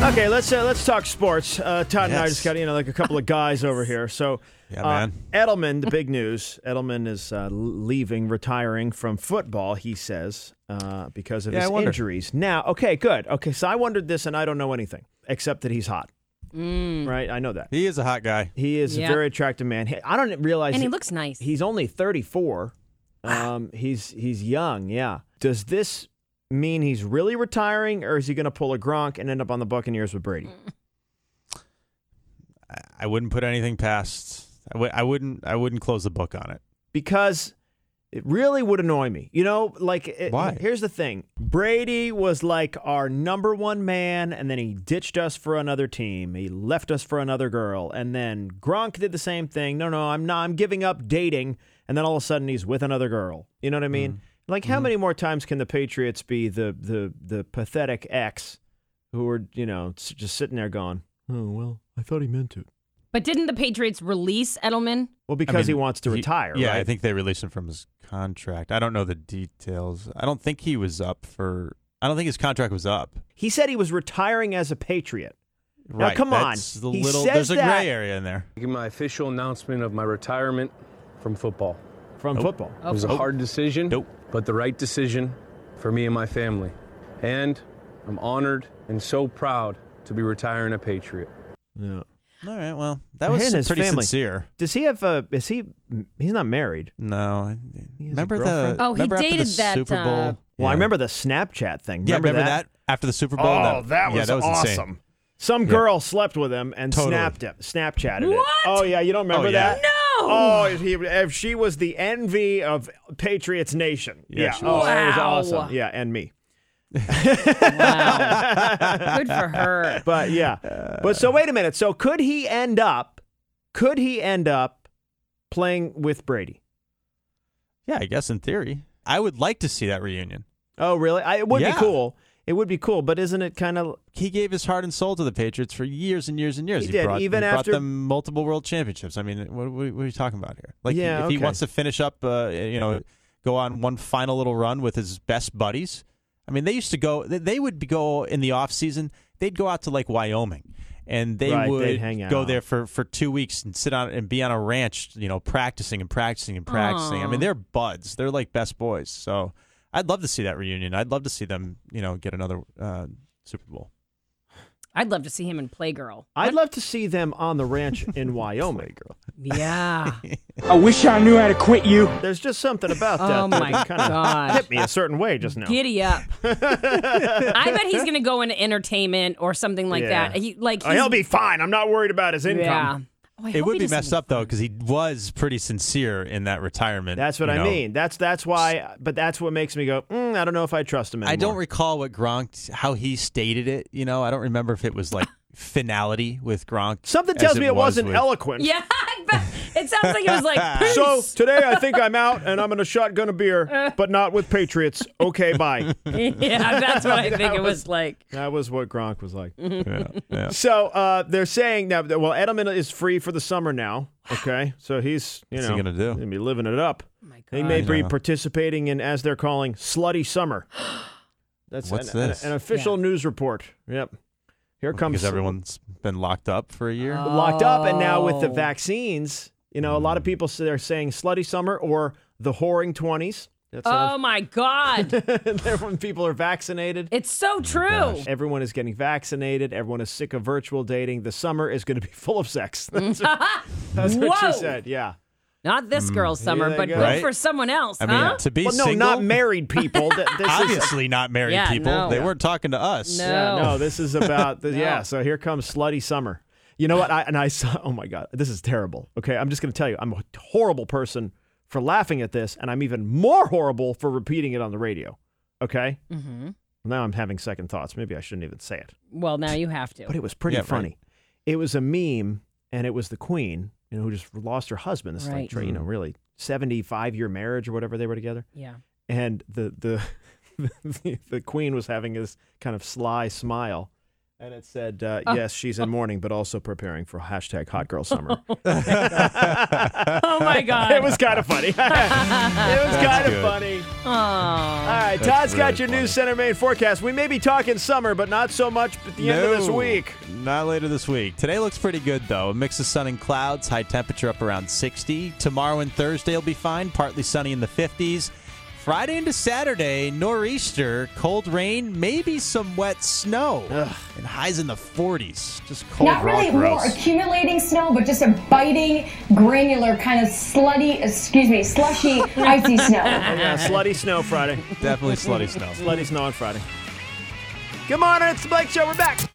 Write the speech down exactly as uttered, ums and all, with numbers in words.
Okay, let's uh, let's talk sports. Uh, Todd yes. and I just got you know like a couple of guys over here. So, yeah, uh, man. Edelman, the big news. Edelman is uh, leaving, retiring from football. He says uh, because of yeah, his I injuries. Now, okay, good. Okay, so I wondered this, and I don't know anything except that he's hot. Mm. Right, I know that He is a hot guy. he is Yeah. a very attractive man. He- I don't realize, And he looks nice. He's only thirty-four. Um, he's he's young. Yeah. Does this mean he's really retiring, or is he going to pull a Gronk and end up on the Buccaneers with Brady? I, I wouldn't put anything past. I w- I wouldn't. I wouldn't close the book on it. Because it really would annoy me. You know, like, it, Why? Here's the thing. Brady was like our number one man, and then he ditched us for another team. He left us for another girl. And then Gronk did the same thing. No, no, I'm not. I'm giving up dating. And then all of a sudden he's with another girl. You know what I mean? Mm. Like, how many more times can the Patriots be the, the, the pathetic ex who are, you know, s- just sitting there going, oh, well, I thought he meant to. But didn't the Patriots release Edelman? Well, because I mean, he wants to retire, Yeah, right? I think they released him from his contract. I don't know the details. I don't think he was up for. I don't think his contract was up. He said he was retiring as a Patriot. Now, Right. come on. That's the He little. says There's a that- gray area in there. Making my official announcement of my retirement from football. From football. It was a hard decision, Nope. but the right decision for me and my family. And I'm honored and so proud to be retiring a Patriot. Yeah. All right. Well, that Him was and his pretty family. sincere. Does he have a? Is he? He's not married. No. He has a Remember the? girlfriend? Oh, he remember after dated the that, Super Bowl. uh, Well, I Yeah. remember the Snapchat thing. Yeah, Remember, remember that? after the Super Bowl? Oh, that was, yeah, that was awesome. insane. Some Yeah. girl slept with him and Totally. snapped him, Snapchatted it. What? Oh yeah, you don't remember Oh, yeah. that? No! Oh, if, he, if she was the envy of Patriots Nation. Yeah, Yeah. she Oh, was. that was Wow. awesome. Yeah, and me. Wow. Good for her. But yeah. But so wait a minute. So could he end up? Could he end up playing with Brady? Yeah, I guess in theory, I would like to see that reunion. Oh, really? I, it would Yeah. be cool. It would be cool, but isn't it kind of? He gave his heart and soul to the Patriots for years and years and years. He did, brought, even he after- brought them multiple world championships. I mean, what, what, what are you talking about here? Like, Yeah, if he okay. wants to finish up, uh, you know, go on one final little run with his best buddies. I mean, they used to go. They they would go in the off season. They'd go out to like Wyoming, and they Right, would they'd hang go out. there for, for two weeks and sit on and be on a ranch, you know, practicing and practicing and practicing. I Aw. mean, they're buds. They're like best boys. So I'd love to see that reunion. I'd love to see them, you know, get another uh, Super Bowl. I'd love to see him in Playgirl. I'd love to see them on the ranch in Wyoming. Yeah. I wish I knew how to quit you. There's just something about that Oh, that my kind of gosh. hit me a certain way just now. Giddy up. I bet he's going to go into entertainment or something like Yeah. that. He, like Oh, he's, he'll be fine. I'm not worried about his income. Yeah. Oh, I It hope would he be doesn't messed up though because he was pretty sincere in that retirement. That's what you I know. mean. That's that's why. But that's what makes me go. Mm, I don't know if I trust him anymore. I don't recall what Gronk how he stated it. You know, I don't remember if it was like finality with Gronk. Something as tells me it was wasn't with- eloquent. Yeah. I bet- It sounds like it was like, peace. So today I think I'm out and I'm going to shotgun a beer, but not with Patriots. Okay, bye. Yeah, that's what I think That it was, was- like. That was what Gronk was like. Yeah, yeah. So uh, they're saying now. Well, Edelman is free for the summer now. Okay, so he's you What's know he gonna do? Gonna be living it up. Oh my He God. may be Yeah. participating in, as they're calling, slutty summer. That's What's an, an- this? An, official Yeah. news report. Yep. Here comes Because everyone's been locked up for a year. Oh. locked up, and now with the Oh. vaccines, you know, a lot of people say they're saying slutty summer or the whoring twenties. That's Oh, my God. uh, when people are vaccinated. It's so true. Everyone is getting vaccinated. Everyone is sick of virtual dating. The summer is going to be full of sex. That's what, that's what she Whoa. said. Yeah. Not this girl's summer, you but go. good Right? for someone else, I mean, huh? to be Well, no, single, not married people. Th- This is obviously not married Yeah, people. no. They weren't talking to us. No. yeah, no, this is about the, No. yeah. So here comes slutty summer. You know what? I and I saw. Oh my God, this is terrible. Okay, I'm just going to tell you, I'm a horrible person for laughing at this, and I'm even more horrible for repeating it on the radio. Okay. Mm-hmm. Now I'm having second thoughts. Maybe I shouldn't even say it. Well, now you have to. But it was pretty Yeah, right. funny. It was a meme, and it was the queen, you know, who just lost her husband. This Right. like, you know, really seventy-five year marriage or whatever they were together. Yeah. And the the the, the queen was having this kind of sly smile, And it said, uh, yes, she's in mourning, but also preparing for hashtag hot girl summer. Oh, my God. It was kind of funny. It was kind of good. funny. Aw. All right, That's Todd's got really your funny. News Center Maine forecast. We may be talking summer, but not so much at the end of this No, week. Not later this week. Today looks pretty good, though. A mix of sun and clouds, high temperature up around sixty. Tomorrow and Thursday will be fine, partly sunny in the fifties. Friday into Saturday, nor'easter, cold rain, maybe some wet snow, and highs in the forties. Just cold, Not raw, really gross. more accumulating snow, but just a biting, granular, kind of slutty, excuse me, slushy, icy snow. Yeah, slutty snow Friday. Definitely slutty snow. Slutty snow on Friday. Good morning, it's the Blake Show. We're back.